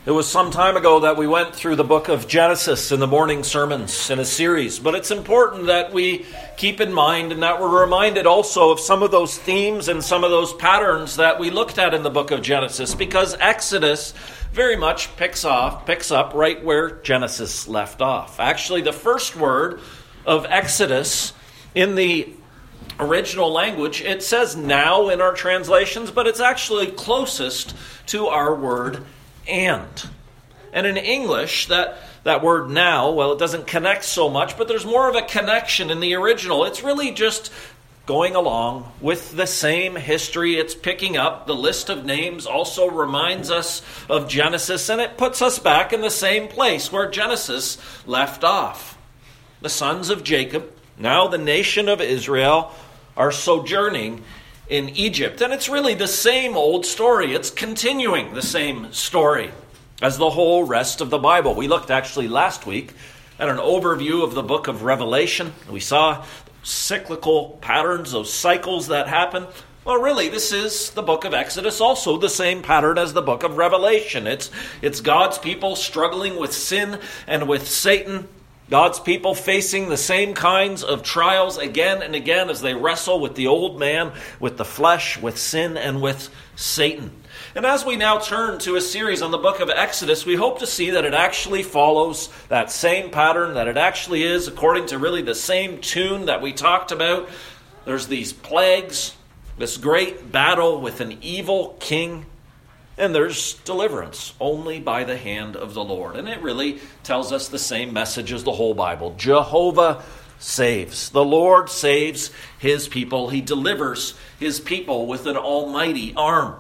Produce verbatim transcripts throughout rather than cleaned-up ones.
It was some time ago that we went through the book of Genesis in the morning sermons in a series, but it's important that we keep in mind and that we're reminded also of some of those themes and some of those patterns that we looked at in the book of Genesis, because Exodus very much picks off, picks up right where Genesis left off. Actually, the first word of Exodus in the original language, it says now in our translations, but it's actually closest to our word and. And in English, that, that word now, well, it doesn't connect so much, but there's more of a connection in the original. It's really just going along with the same history. It's picking up. The list of names also reminds us of Genesis, and it puts us back in the same place where Genesis left off. The sons of Jacob, now the nation of Israel, are sojourning in Egypt. And it's really the same old story. It's continuing the same story as the whole rest of the Bible. We looked actually last week at an overview of the book of Revelation. We saw cyclical patterns, those cycles that happen. Well, really, this is the book of Exodus, also the same pattern as the book of Revelation. It's, it's God's people struggling with sin and with Satan. God's people facing the same kinds of trials again and again as they wrestle with the old man, with the flesh, with sin, and with Satan. And as we now turn to a series on the book of Exodus, we hope to see that it actually follows that same pattern, that it actually is according to really the same tune that we talked about. There's these plagues, this great battle with an evil king, and there's deliverance only by the hand of the Lord. And it really tells us the same message as the whole Bible. Jehovah saves. The Lord saves his people. He delivers his people with an almighty arm.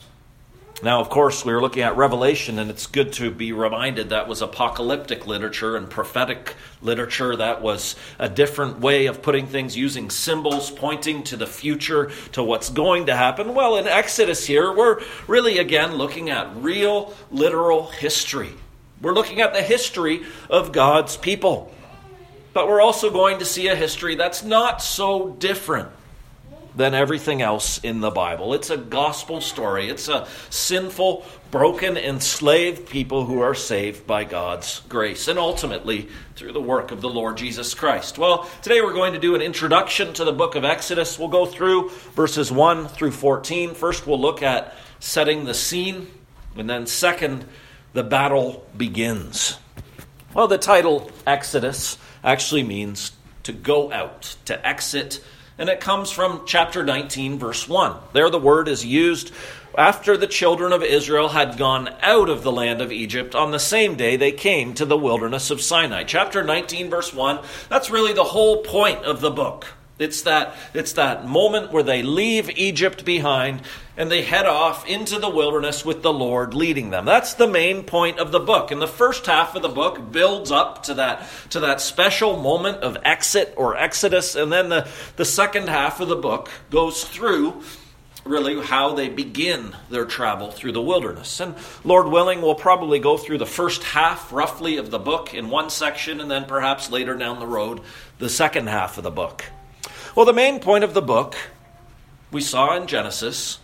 Now, of course, we were looking at Revelation, and it's good to be reminded that was apocalyptic literature and prophetic literature. That was a different way of putting things, using symbols, pointing to the future, to what's going to happen. Well, in Exodus here, we're really, again, looking at real, literal history. We're looking at the history of God's people. But we're also going to see a history that's not so different than everything else in the Bible. It's a gospel story. It's a sinful, broken, enslaved people who are saved by God's grace, and ultimately through the work of the Lord Jesus Christ. Well, today we're going to do an introduction to the book of Exodus. We'll go through verses one through fourteen. First, we'll look at setting the scene, and then second, the battle begins. Well, the title Exodus actually means to go out, to exit. And it comes from chapter nineteen, verse one. There the word is used after the children of Israel had gone out of the land of Egypt on the same day they came to the wilderness of Sinai. Chapter nineteen, verse one, that's really the whole point of the book. It's that, it's that moment where they leave Egypt behind and they head off into the wilderness with the Lord leading them. That's the main point of the book. And the first half of the book builds up to that, to that special moment of exit or exodus. And then the, the second half of the book goes through really how they begin their travel through the wilderness. And Lord willing, we'll probably go through the first half roughly of the book in one section, and then perhaps later down the road, the second half of the book. Well, the main point of the book, we saw in Genesis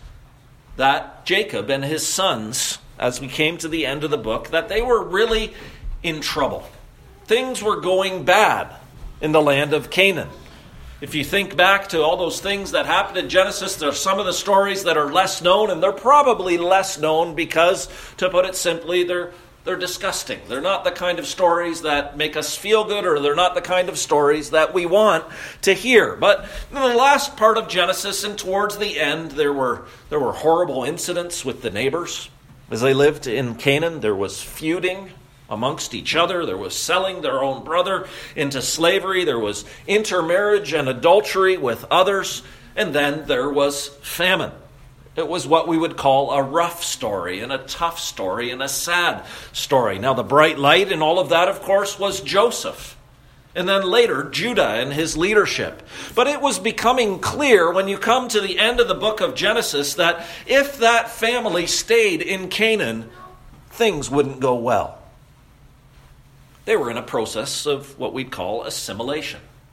that Jacob and his sons, as we came to the end of the book, that they were really in trouble. Things were going bad in the land of Canaan. If you think back to all those things that happened in Genesis, there are some of the stories that are less known, and they're probably less known because, to put it simply, they're They're disgusting. They're not the kind of stories that make us feel good, or they're not the kind of stories that we want to hear. But in the last part of Genesis and towards the end, there were there were horrible incidents with the neighbors. As they lived in Canaan, there was feuding amongst each other. There was selling their own brother into slavery. There was intermarriage and adultery with others. And then there was famine. It was what we would call a rough story and a tough story and a sad story. Now, the bright light in all of that, of course, was Joseph. And then later, Judah and his leadership. But it was becoming clear when you come to the end of the book of Genesis that if that family stayed in Canaan, things wouldn't go well. They were in a process of what we'd call assimilation.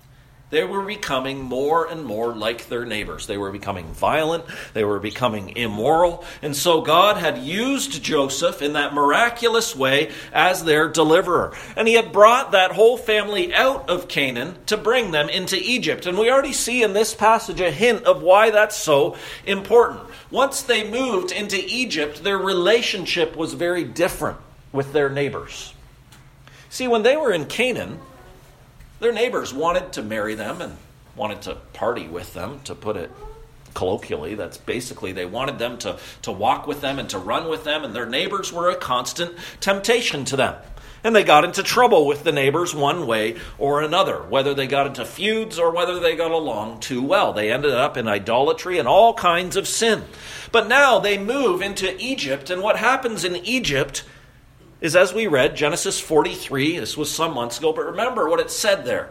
They were becoming more and more like their neighbors. They were becoming violent. They were becoming immoral. And so God had used Joseph in that miraculous way as their deliverer. And he had brought that whole family out of Canaan to bring them into Egypt. And we already see in this passage a hint of why that's so important. Once they moved into Egypt, their relationship was very different with their neighbors. See, when they were in Canaan, their neighbors wanted to marry them and wanted to party with them, to put it colloquially. That's basically, they wanted them to, to walk with them and to run with them, and their neighbors were a constant temptation to them. And they got into trouble with the neighbors one way or another, whether they got into feuds or whether they got along too well. They ended up in idolatry and all kinds of sin. But now they move into Egypt, and what happens in Egypt is, as we read, Genesis forty-three, this was some months ago, but remember what it said there.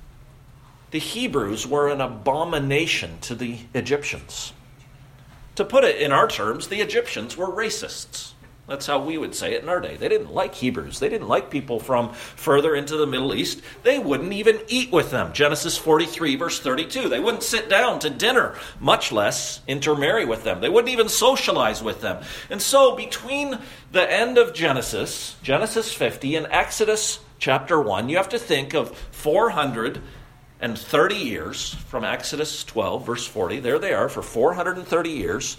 The Hebrews were an abomination to the Egyptians. To put it in our terms, the Egyptians were racists. That's how we would say it in our day. They didn't like Hebrews. They didn't like people from further into the Middle East. They wouldn't even eat with them. Genesis forty-three, verse thirty-two. They wouldn't sit down to dinner, much less intermarry with them. They wouldn't even socialize with them. And so between the end of Genesis, Genesis fifty, and Exodus chapter one, you have to think of four hundred thirty years from Exodus twelve, verse forty. There they are for four hundred thirty years.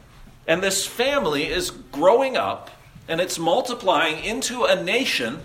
And this family is growing up, and it's multiplying into a nation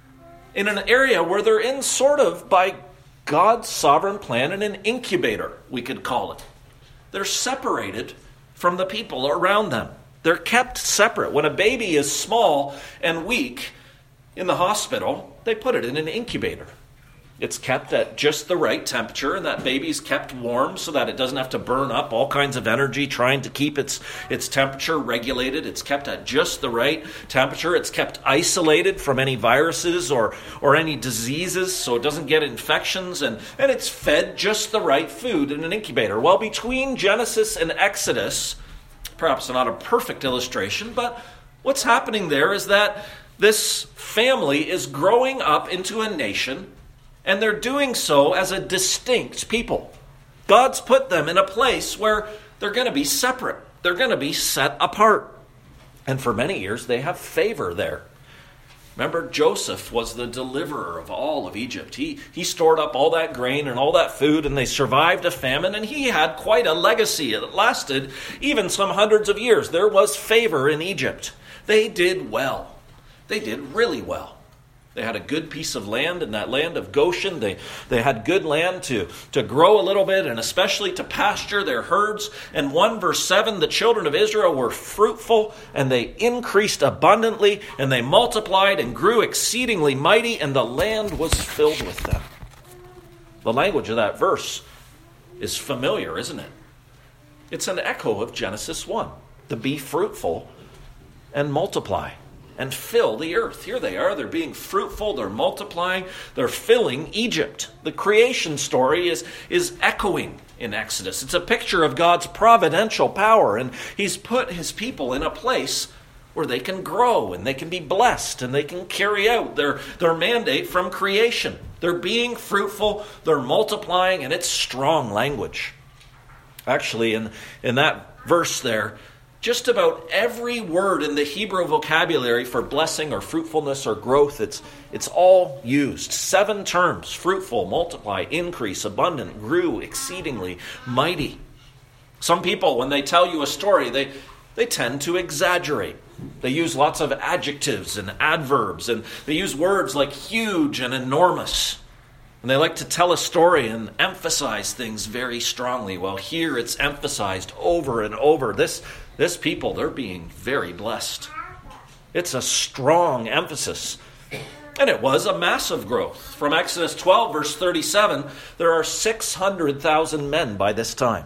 in an area where they're in sort of, by God's sovereign plan, in an incubator, we could call it. They're separated from the people around them. They're kept separate. When a baby is small and weak in the hospital, they put it in an incubator. It's kept at just the right temperature, and that baby's kept warm so that it doesn't have to burn up all kinds of energy trying to keep its, its temperature regulated. It's kept at just the right temperature. It's kept isolated from any viruses or, or any diseases so it doesn't get infections, and, and it's fed just the right food in an incubator. Well, between Genesis and Exodus, perhaps not a perfect illustration, but what's happening there is that this family is growing up into a nation, and they're doing so as a distinct people. God's put them in a place where they're going to be separate. They're going to be set apart. And for many years, they have favor there. Remember, Joseph was the deliverer of all of Egypt. He, he stored up all that grain and all that food, and they survived a famine, and he had quite a legacy. It lasted even some hundreds of years. There was favor in Egypt. They did well. They did really well. They had a good piece of land in that land of Goshen. They, they had good land to, to grow a little bit, and especially to pasture their herds. And one verse seven, the children of Israel were fruitful, and they increased abundantly, and they multiplied and grew exceedingly mighty, and the land was filled with them. The language of that verse is familiar, isn't it? It's an echo of Genesis one, to be fruitful and multiply and fill the earth. Here they are. They're being fruitful. They're multiplying. They're filling Egypt. The creation story is, is echoing in Exodus. It's a picture of God's providential power, and he's put his people in a place where they can grow and they can be blessed and they can carry out their, their mandate from creation. They're being fruitful. They're multiplying, and it's strong language. Actually, in, in that verse there, just about every word in the Hebrew vocabulary for blessing or fruitfulness or growth, it's, it's all used. Seven terms: fruitful, multiply, increase, abundant, grew, exceedingly, mighty. Some people, when they tell you a story, they, they tend to exaggerate. They use lots of adjectives and adverbs, and they use words like huge and enormous. And they like to tell a story and emphasize things very strongly. Well, here it's emphasized over and over. This This people, they're being very blessed. It's a strong emphasis. And it was a massive growth. From Exodus twelve, verse thirty-seven, there are six hundred thousand men by this time.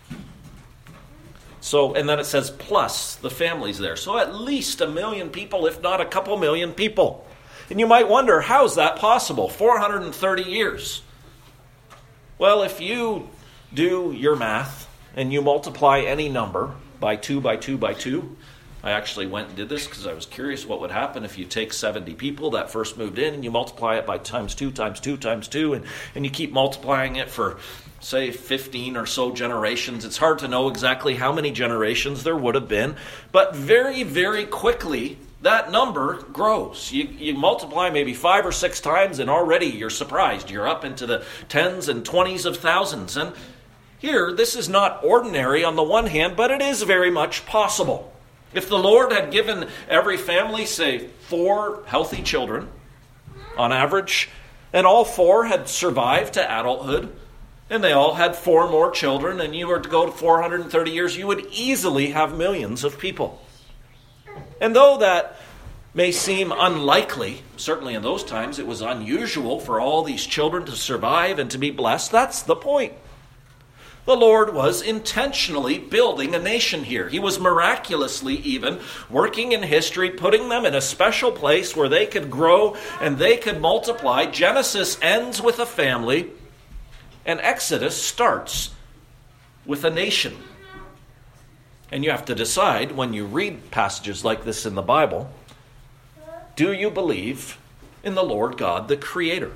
So, and then it says plus the families there. So at least a million people, if not a couple million people. And you might wonder, how's that possible? four hundred thirty years. Well, if you do your math and you multiply any number by two, by two, by two, I actually went and did this because I was curious what would happen if you take seventy people that first moved in and you multiply it by times two, times two, times two, and, and you keep multiplying it for, say, fifteen or so generations. It's hard to know exactly how many generations there would have been, but very, very quickly, that number grows. You, you multiply maybe five or six times, and already you're surprised. You're up into the tens and twenties of thousands. And here, this is not ordinary on the one hand, but it is very much possible. If the Lord had given every family, say, four healthy children on average, and all four had survived to adulthood, and they all had four more children, and you were to go to four hundred thirty years, you would easily have millions of people. And though that may seem unlikely, certainly in those times it was unusual for all these children to survive and to be blessed, that's the point. The Lord was intentionally building a nation here. He was miraculously even working in history, putting them in a special place where they could grow and they could multiply. Genesis ends with a family, and Exodus starts with a nation. And you have to decide when you read passages like this in the Bible, do you believe in the Lord God, the Creator?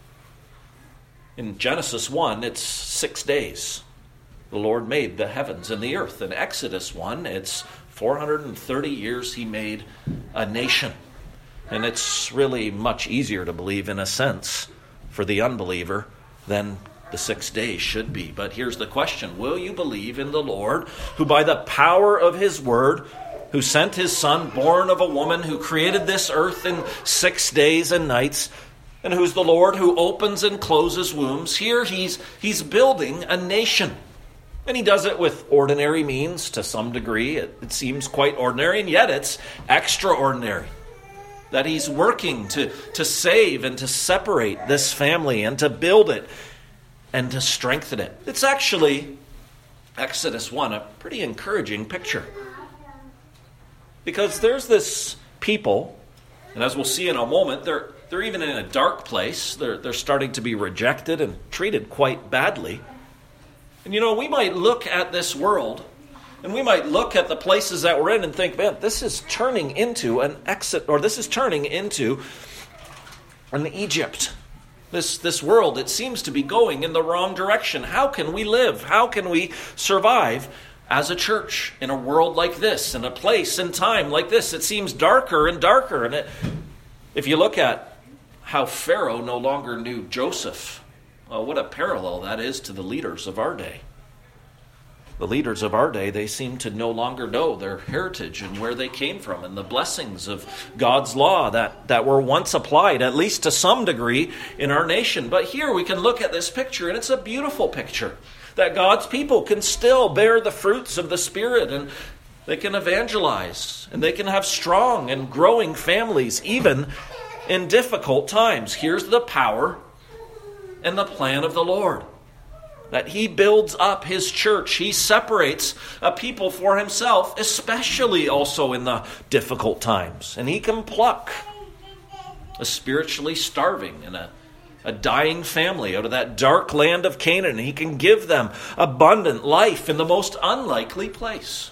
In Genesis one, it's six days. The Lord made the heavens and the earth. In Exodus one, it's four hundred thirty years he made a nation. And it's really much easier to believe, in a sense, for the unbeliever than the six days should be. But here's the question. Will you believe in the Lord, who by the power of his word, who sent his son, born of a woman, who created this earth in six days and nights, and who's the Lord who opens and closes wombs? Here he's, he's building a nation. And he does it with ordinary means to some degree. It, it seems quite ordinary, and yet it's extraordinary. That he's working to, to save and to separate this family and to build it and to strengthen it. It's actually, Exodus one, a pretty encouraging picture. Because there's this people, and as we'll see in a moment, they're, they're even in a dark place. They're, they're starting to be rejected and treated quite badly. And you know, we might look at this world, and we might look at the places that we're in and think, man, this is turning into an exit, or this is turning into an Egypt. This, this world, it seems to be going in the wrong direction. How can we live? How can we survive as a church in a world like this, in a place and time like this? It seems darker and darker. And it, if you look at how Pharaoh no longer knew Joseph, well, what a parallel that is to the leaders of our day. The leaders of our day, they seem to no longer know their heritage and where they came from and the blessings of God's law that, that were once applied, at least to some degree, in our nation. But here we can look at this picture, and it's a beautiful picture, that God's people can still bear the fruits of the Spirit, and they can evangelize, and they can have strong and growing families, even in difficult times. Here's the power and the plan of the Lord. That he builds up his church. He separates a people for himself, especially also in the difficult times. And he can pluck a spiritually starving and a, a dying family out of that dark land of Canaan. And he can give them abundant life in the most unlikely place.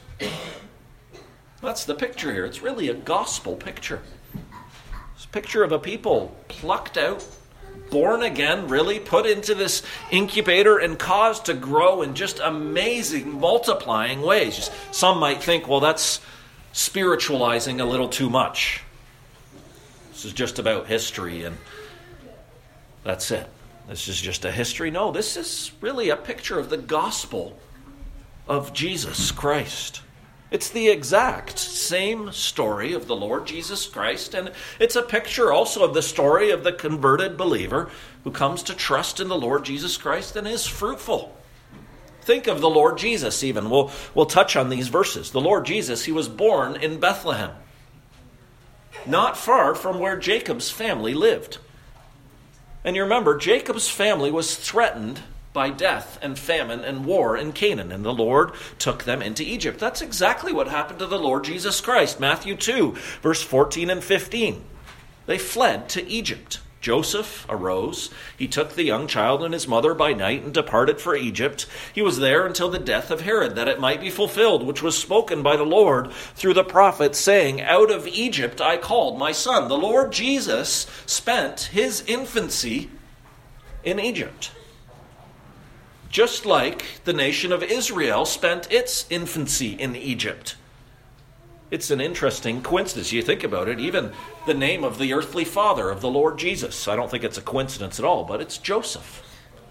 That's the picture here. It's really a gospel picture. It's a picture of a people plucked out, born again, really, put into this incubator and caused to grow in just amazing, multiplying ways. Some might think, well, that's spiritualizing a little too much. This is just about history, and that's it. This is just a history. No, this is really a picture of the gospel of Jesus Christ. It's the exact same story of the Lord Jesus Christ, and it's a picture also of the story of the converted believer who comes to trust in the Lord Jesus Christ and is fruitful. Think of the Lord Jesus even. We'll, we'll touch on these verses. The Lord Jesus, he was born in Bethlehem, not far from where Jacob's family lived. And you remember, Jacob's family was threatened by death and famine and war in Canaan, and the Lord took them into Egypt. That's exactly what happened to the Lord Jesus Christ. Matthew two, verse fourteen and fifteen. They fled to Egypt. Joseph arose. He took the young child and his mother by night and departed for Egypt. He was there until the death of Herod, that it might be fulfilled, which was spoken by the Lord through the prophet, saying, out of Egypt I called my son. The Lord Jesus spent his infancy in Egypt, just like the nation of Israel spent its infancy in Egypt. It's an interesting coincidence. You think about it, even the name of the earthly father of the Lord Jesus. I don't think it's a coincidence at all, but it's Joseph.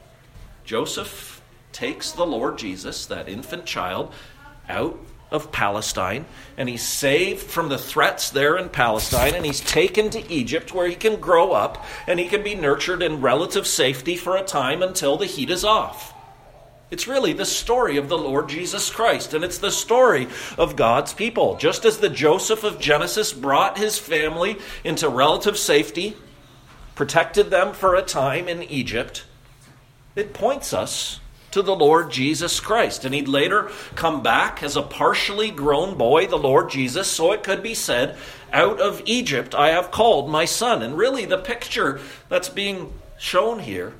Joseph takes the Lord Jesus, that infant child, out of Palestine, and he's saved from the threats there in Palestine, and he's taken to Egypt where he can grow up and he can be nurtured in relative safety for a time until the heat is off. It's really the story of the Lord Jesus Christ, and it's the story of God's people. Just as the Joseph of Genesis brought his family into relative safety, protected them for a time in Egypt, it points us to the Lord Jesus Christ. And he'd later come back as a partially grown boy, the Lord Jesus, so it could be said, out of Egypt I have called my son. And really the picture that's being shown here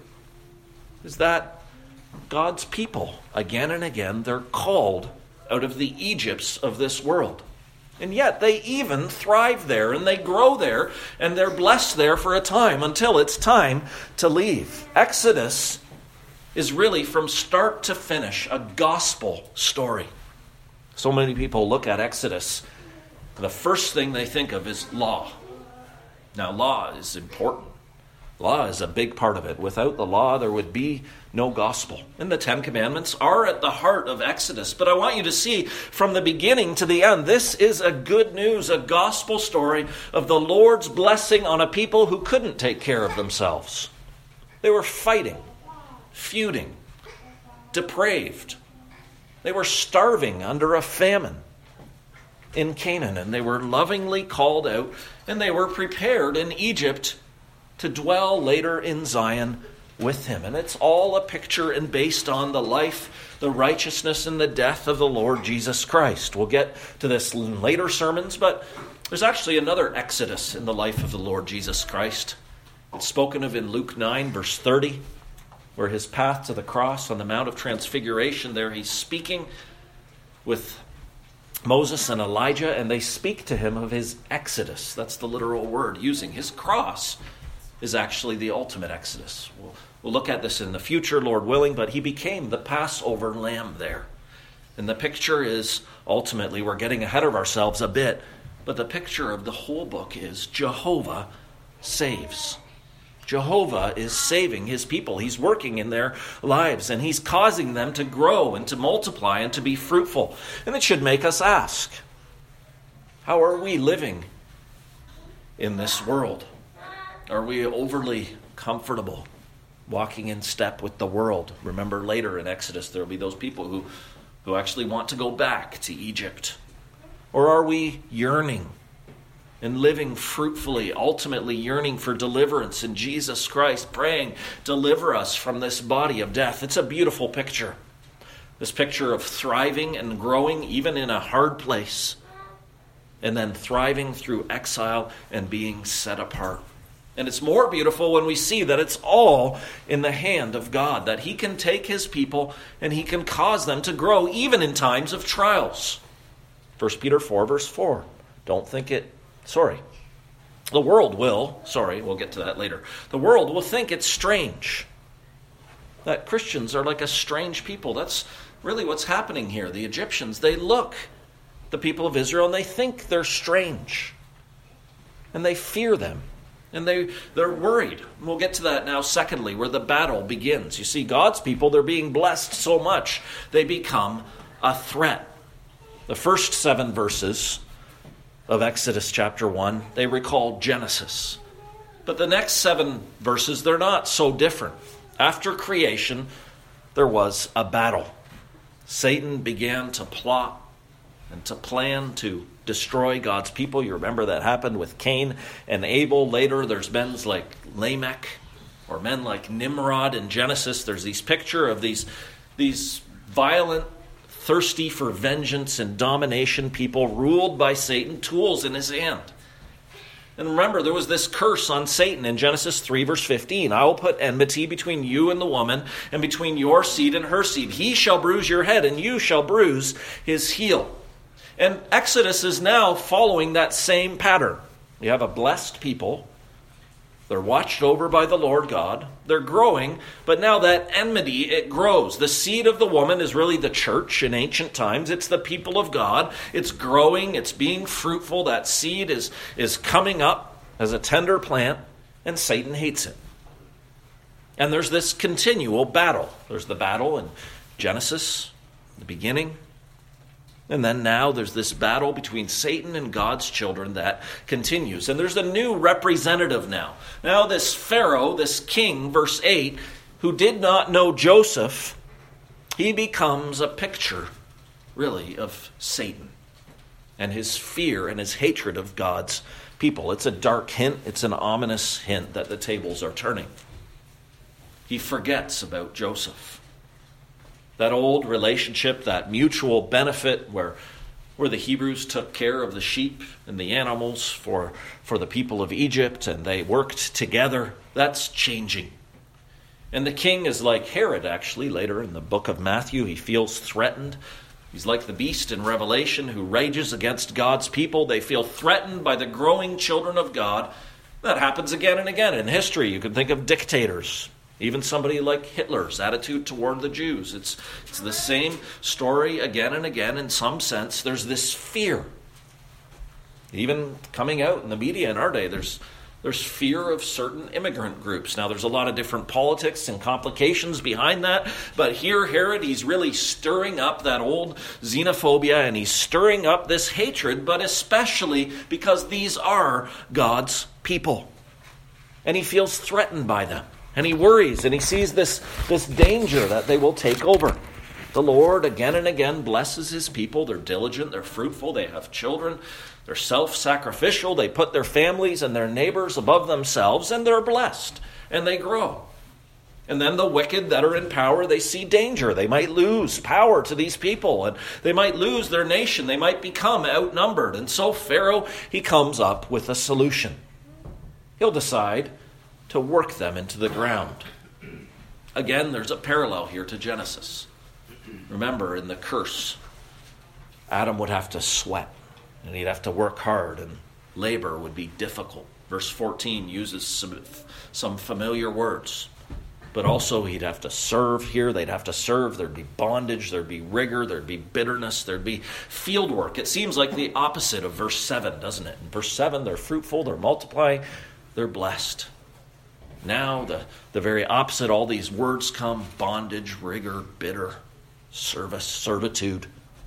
is that God's people, again and again, they're called out of the Egypts of this world. And yet they even thrive there and they grow there and they're blessed there for a time until it's time to leave. Exodus is really from start to finish a gospel story. So many people look at Exodus, the first thing they think of is law. Now, law is important. Law is a big part of it. Without the law, there would be no gospel. And the Ten Commandments are at the heart of Exodus. But I want you to see from the beginning to the end, this is a good news, a gospel story of the Lord's blessing on a people who couldn't take care of themselves. They were fighting, feuding, depraved. They were starving under a famine in Canaan, and they were lovingly called out, and they were prepared in Egypt to dwell later in Zion with him. And it's all a picture and based on the life, the righteousness, and the death of the Lord Jesus Christ. We'll get to this in later sermons, but there's actually another Exodus in the life of the Lord Jesus Christ. It's spoken of in Luke nine, verse thirty, where his path to the cross on the Mount of Transfiguration, there he's speaking with Moses and Elijah, and they speak to him of his exodus. That's the literal word using. His cross is actually the ultimate exodus. We'll, we'll look at this in the future, Lord willing, but he became the Passover lamb there. And the picture is, ultimately, we're getting ahead of ourselves a bit, but the picture of the whole book is Jehovah saves. Jehovah is saving his people. He's working in their lives, and he's causing them to grow and to multiply and to be fruitful. And it should make us ask, how are we living in this world? Are we overly comfortable walking in step with the world? Remember later in Exodus, there will be those people who, who actually want to go back to Egypt. Or are we yearning and living fruitfully, ultimately yearning for deliverance in Jesus Christ, praying, deliver us from this body of death? It's a beautiful picture. This picture of thriving and growing even in a hard place, and then thriving through exile and being set apart. And it's more beautiful when we see that it's all in the hand of God, that he can take his people and he can cause them to grow even in times of trials. First Peter four, verse four. Don't think it, sorry. The world will, sorry, we'll get to that later. The world will think it's strange that Christians are like a strange people. That's really what's happening here. The Egyptians, they look at the people of Israel and they think they're strange. And they fear them. And they, they're worried. And we'll get to that now, secondly, where the battle begins. You see, God's people, they're being blessed so much, they become a threat. The first seven verses of Exodus chapter one, they recall Genesis. But the next seven verses, they're not so different. After creation, there was a battle. Satan began to plot and to plan to destroy God's people. You remember that happened with Cain and Abel. Later, there's men like Lamech or men like Nimrod in Genesis. There's these picture of these, these violent, thirsty for vengeance and domination people ruled by Satan, tools in his hand. And remember, there was this curse on Satan in Genesis three, verse fifteen. I will put enmity between you and the woman, and between your seed and her seed. He shall bruise your head, and you shall bruise his heel. And Exodus is now following that same pattern. You have a blessed people. They're watched over by the Lord God. They're growing, but now that enmity, it grows. The seed of the woman is really the church in ancient times. It's the people of God. It's growing. It's being fruitful. That seed is, is coming up as a tender plant, and Satan hates it. And there's this continual battle. There's the battle in Genesis, the beginning. And then now there's this battle between Satan and God's children that continues. And there's a new representative now. Now this Pharaoh, this king, verse eight, who did not know Joseph, he becomes a picture, really, of Satan and his fear and his hatred of God's people. It's a dark hint. It's an ominous hint that the tables are turning. He forgets about Joseph. That old relationship, that mutual benefit where, where the Hebrews took care of the sheep and the animals for, for the people of Egypt, and they worked together, that's changing. And the king is like Herod, actually, later in the book of Matthew. He feels threatened. He's like the beast in Revelation who rages against God's people. They feel threatened by the growing children of God. That happens again and again in history. You can think of dictators. Even somebody like Hitler's attitude toward the Jews. It's, it's the same story again and again. In some sense, there's this fear. Even coming out in the media in our day, there's, there's fear of certain immigrant groups. Now, there's a lot of different politics and complications behind that. But here, Herod, he's really stirring up that old xenophobia, and he's stirring up this hatred, but especially because these are God's people. And he feels threatened by them. And he worries, and he sees this, this danger that they will take over. The Lord again and again blesses his people. They're diligent, they're fruitful, they have children, they're self-sacrificial, they put their families and their neighbors above themselves, and they're blessed, and they grow. And then the wicked that are in power, they see danger. They might lose power to these people, and they might lose their nation. They might become outnumbered. And so Pharaoh, he comes up with a solution. He'll decide to work them into the ground. Again, there's a parallel here to Genesis. Remember, in the curse, Adam would have to sweat, and he'd have to work hard, and labor would be difficult. Verse fourteen uses some, some familiar words, but also he'd have to serve here. They'd have to serve. There'd be bondage. There'd be rigor. There'd be bitterness. There'd be field work. It seems like the opposite of verse seven, doesn't it? In verse seven, they're fruitful, they're multiplying, they're blessed. Now, the, the very opposite, all these words come: bondage, rigor, bitter, service, servitude.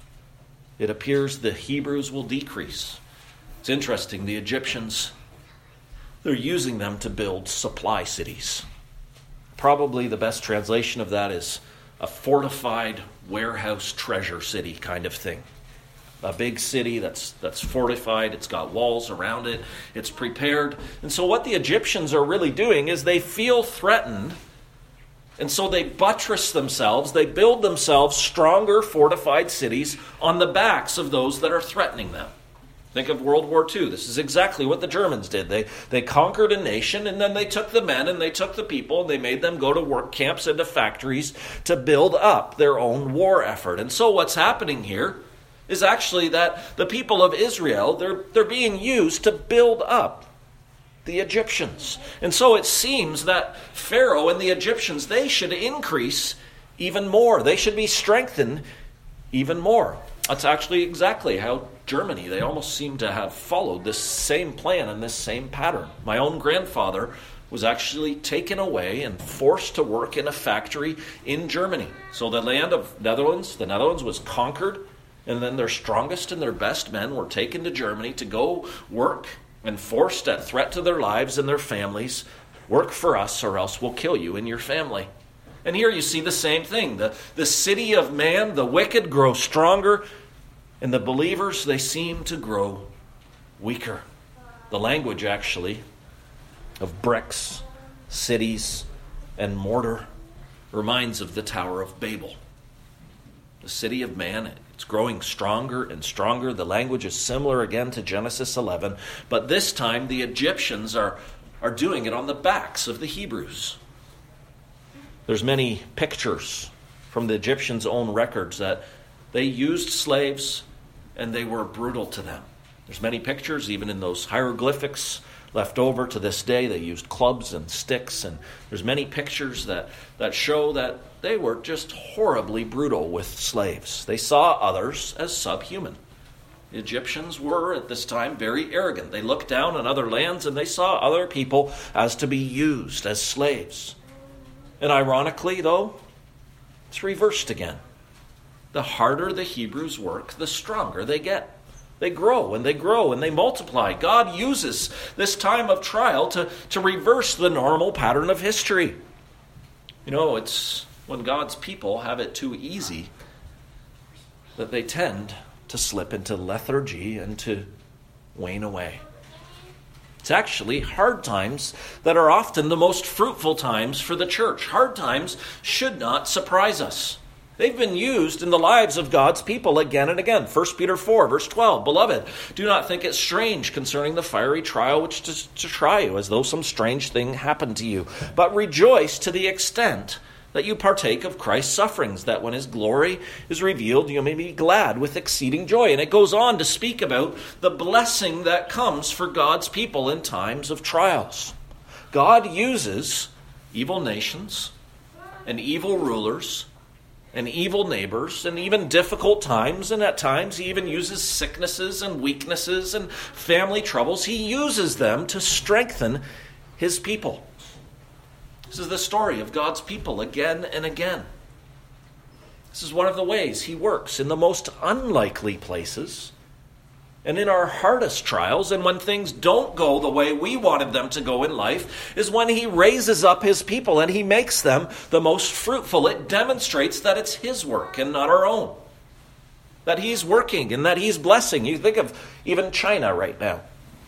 It appears the Hebrews will decrease. It's interesting, the Egyptians, they're using them to build supply cities. Probably the best translation of that is a fortified warehouse treasure city kind of thing. A big city that's that's fortified, it's got walls around it, it's prepared. And so what the Egyptians are really doing is they feel threatened, and so they buttress themselves, they build themselves stronger fortified cities on the backs of those that are threatening them. Think of World War Two. This is exactly what the Germans did. They they conquered a nation, and then they took the men and they took the people, and they made them go to work camps and to factories to build up their own war effort. And so what's happening here is actually that the people of Israel, they're, they're being used to build up the Egyptians. And so it seems that Pharaoh and the Egyptians, they should increase even more. They should be strengthened even more. That's actually exactly how Germany, they almost seem to have followed this same plan and this same pattern. My own grandfather was actually taken away and forced to work in a factory in Germany. So the land of Netherlands, the Netherlands was conquered, and then their strongest and their best men were taken to Germany to go work and forced at threat to their lives and their families, work for us or else we'll kill you and your family. And here you see the same thing. The, the city of man, the wicked, grow stronger, and the believers, they seem to grow weaker. The language, actually, of bricks, cities, and mortar reminds of the Tower of Babel. The city of man, It's growing stronger and stronger. The language is similar again to Genesis eleven, but this time the Egyptians are, are doing it on the backs of the Hebrews. There's many pictures from the Egyptians' own records that they used slaves and they were brutal to them. There's many pictures, even in those hieroglyphics left over to this day. They used clubs and sticks, and there's many pictures that, that show that they were just horribly brutal with slaves. They saw others as subhuman. The Egyptians were, at this time, very arrogant. They looked down on other lands, and they saw other people as to be used as slaves. And ironically, though, it's reversed again. The harder the Hebrews work, the stronger they get. They grow and they grow and they multiply. God uses this time of trial to, to reverse the normal pattern of history. You know, it's when God's people have it too easy that they tend to slip into lethargy and to wane away. It's actually hard times that are often the most fruitful times for the church. Hard times should not surprise us. They've been used in the lives of God's people again and again. First Peter four, verse twelve, Beloved, do not think it strange concerning the fiery trial which is to try you, as though some strange thing happened to you. But rejoice to the extent that you partake of Christ's sufferings, that when his glory is revealed, you may be glad with exceeding joy. And it goes on to speak about the blessing that comes for God's people in times of trials. God uses evil nations and evil rulers and evil neighbors, and even difficult times, and at times he even uses sicknesses and weaknesses and family troubles. He uses them to strengthen his people. This is the story of God's people again and again. This is one of the ways he works in the most unlikely places, and in our hardest trials, and when things don't go the way we wanted them to go in life, is when he raises up his people and he makes them the most fruitful. It demonstrates that it's his work and not our own. That he's working and that he's blessing. You think of even China right now.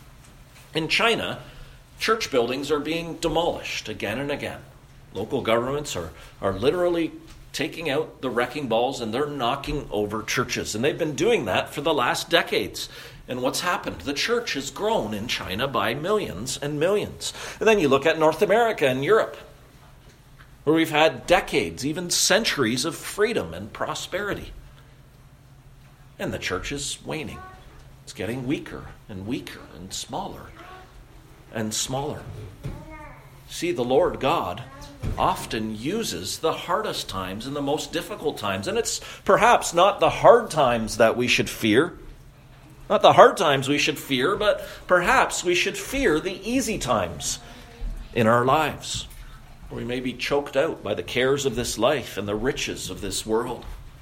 In China, church buildings are being demolished again and again. Local governments are, are literally taking out the wrecking balls and they're knocking over churches. And they've been doing that for the last decades. And what's happened? The church has grown in China by millions and millions. And then you look at North America and Europe, where we've had decades, even centuries of freedom and prosperity. And the church is waning. It's getting weaker and weaker and smaller and smaller. See, the Lord God often uses the hardest times and the most difficult times. And it's perhaps not the hard times that we should fear. Not the hard times we should fear, but perhaps we should fear the easy times in our lives, where we may be choked out by the cares of this life and the riches of this world.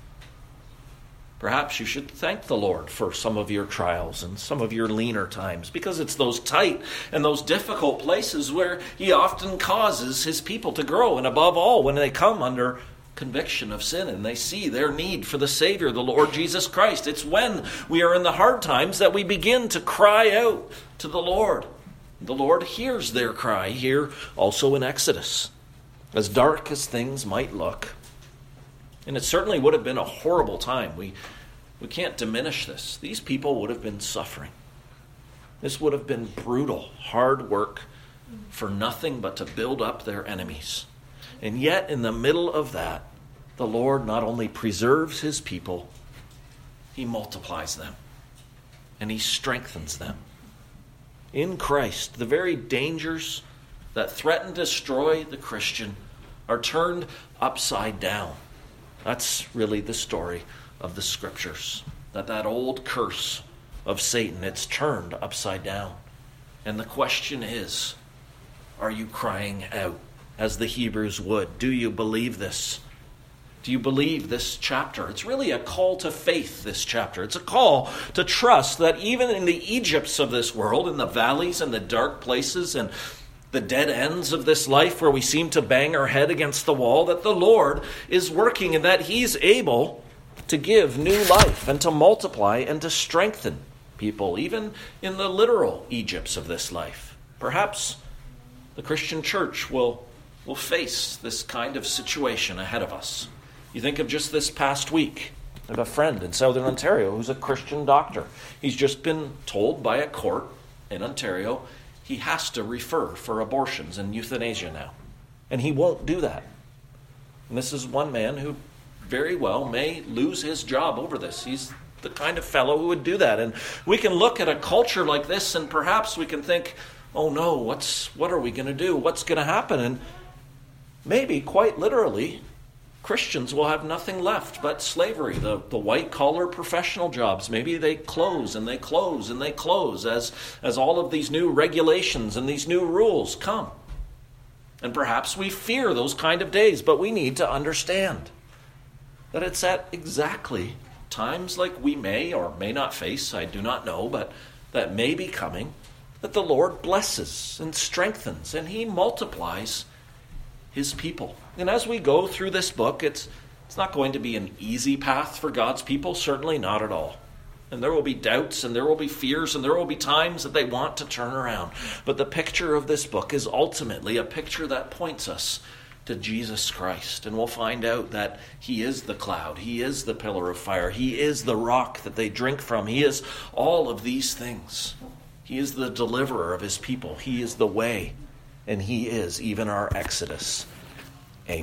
Perhaps you should thank the Lord for some of your trials and some of your leaner times, because it's those tight and those difficult places where he often causes his people to grow. And above all, when they come under conviction of sin and they see their need for the Savior, the Lord Jesus Christ, it's when we are in the hard times that we begin to cry out to the Lord. The Lord hears their cry here also in Exodus. As dark as things might look, and it certainly would have been a horrible time. We, we can't diminish this. These people would have been suffering. This would have been brutal, hard work for nothing but to build up their enemies. And yet, in the middle of that, the Lord not only preserves his people, he multiplies them and he strengthens them. In Christ, the very dangers that threaten to destroy the Christian are turned upside down. That's really the story of the Scriptures. That that old curse of Satan, it's turned upside down. And the question is, are you crying out as the Hebrews would? Do you believe this? Do you believe this chapter? It's really a call to faith, this chapter. It's a call to trust that even in the Egypts of this world, in the valleys and the dark places and the dead ends of this life where we seem to bang our head against the wall, that the Lord is working and that he's able to give new life and to multiply and to strengthen people, even in the literal Egypts of this life. Perhaps the Christian church will, will face this kind of situation ahead of us. You think of just this past week, I have a friend in Southern Ontario who's a Christian doctor. He's just been told by a court in Ontario he has to refer for abortions and euthanasia now. And he won't do that. And this is one man who very well may lose his job over this. He's the kind of fellow who would do that. And we can look at a culture like this and perhaps we can think, oh no, what's what are we going to do? What's going to happen? And maybe, quite literally, Christians will have nothing left but slavery, the, the white-collar professional jobs. Maybe they close and they close and they close as, as all of these new regulations and these new rules come. And perhaps we fear those kind of days, but we need to understand that it's at exactly times like we may or may not face, I do not know, but that may be coming, that the Lord blesses and strengthens and He multiplies His people. And as we go through this book, it's it's not going to be an easy path for God's people, certainly not at all. And there will be doubts and there will be fears and there will be times that they want to turn around. But the picture of this book is ultimately a picture that points us to Jesus Christ. And we'll find out that He is the cloud, He is the pillar of fire, He is the rock that they drink from, He is all of these things. He is the deliverer of His people, He is the way, and He is even our Exodus.